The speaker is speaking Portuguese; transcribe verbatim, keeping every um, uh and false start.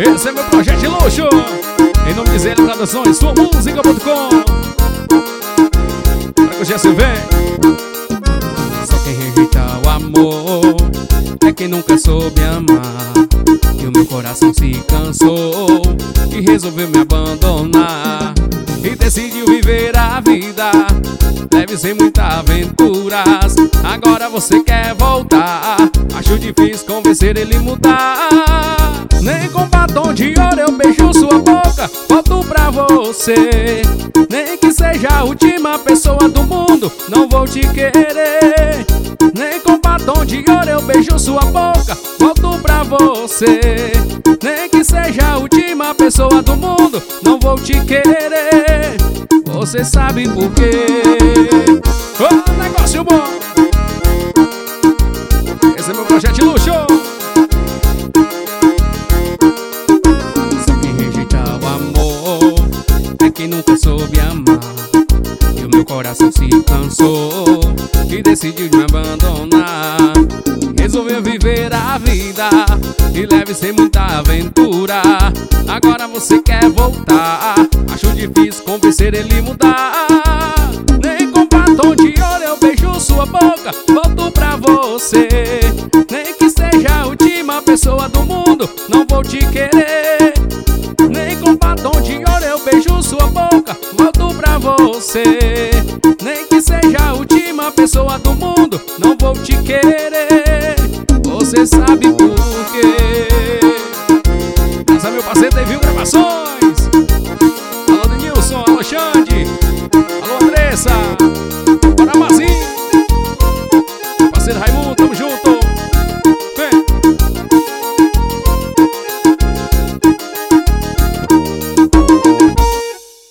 Esse é meu projeto de luxo. Em nome de Zé Produções, sua música ponto com. Para que o Jesse vem. Só quem rejeita o amor é quem nunca soube amar. E o meu coração se cansou e resolveu me abandonar. E decidiu viver a vida, deve ser muitas aventuras. Agora você quer voltar, acho difícil convencer ele mudar. Nem com batom de ouro eu beijo sua boca, volto pra você. Nem que seja a última pessoa do mundo, não vou te querer. Nem com batom de ouro eu beijo sua boca, volto pra você. Nem que seja a última pessoa do mundo, não vou te querer. Você sabe por quê? Oh, negócio bom. Esse é meu projeto de luxo. Só quem rejeita o amor é quem nunca soube amar. E o meu coração se cansou e decidiu me abandonar. Resolveu viver a vida e leve sem muita aventura. Agora você quer voltar, acho difícil convencer ele mudar. Nem com batom de ouro eu beijo sua boca, volto pra você. Nem que seja a última pessoa do mundo, não vou te querer. Nem com batom de ouro eu beijo sua boca, volto pra você. Nem que seja a última pessoa do mundo, não vou te querer. Você sabe por quê? Essa é meu parceiro Devil Gravações.